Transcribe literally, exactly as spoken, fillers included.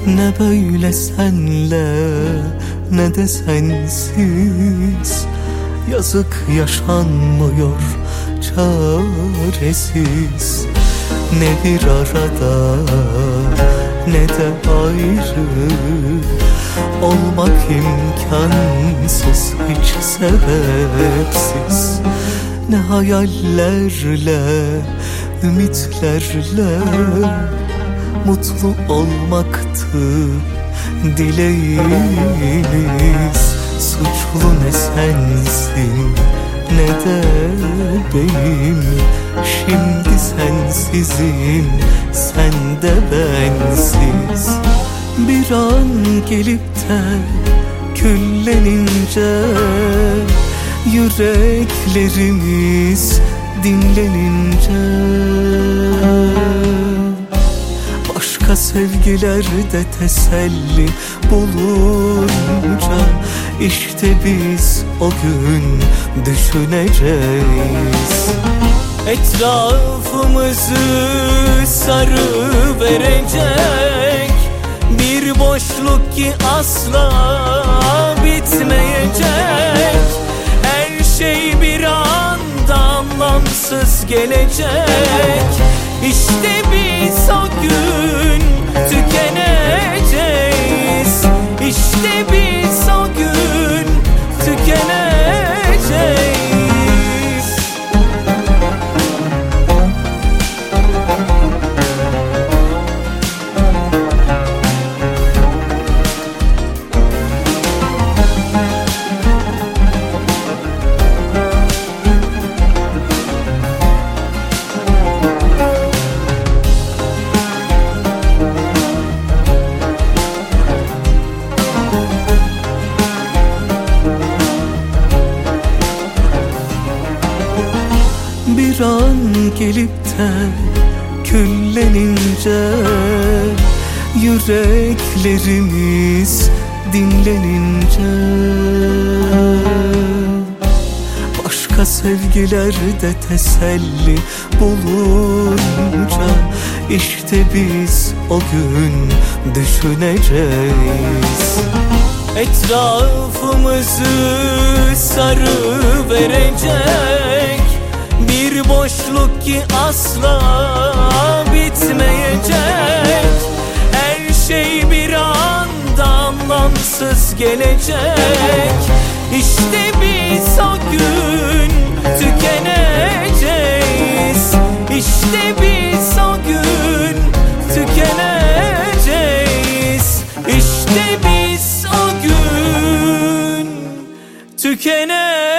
Ne böyle senle ne de sensiz, yazık yaşanmıyor çaresiz. Ne bir arada ne de ayrı, olmak imkansız hiç sebepsiz. Ne hayallerle, ümitlerle mutlu olmaktı dileğimiz. Suçlu ne sensin ne de benim, şimdi sensizim sen de bensiz. Bir an gelip de küllenince, yüreklerimiz dinlenince, başka sevgilerde teselli bulunca, işte biz o gün düşüneceğiz. Etrafımızı sarıverecek bir boşluk ki asla bitmeyecek. Her şey bir anda anlamsız gelecek. İşte biz o gün tükeneceğiz. İşte biz o gün tükeneceğiz. Bir an gelip de küllenince, yüreklerimiz dinlenince, başka sevgilerde teselli bulunca, işte biz o gün düşüneceğiz. Etrafımızı sarıverecek bir boşluk ki asla bitmeyecek. Her şey bir anda anlamsız gelecek. İşte biz o gün tükeneceğiz. İşte biz o gün tükeneceğiz. İşte biz o gün tükeneceğiz.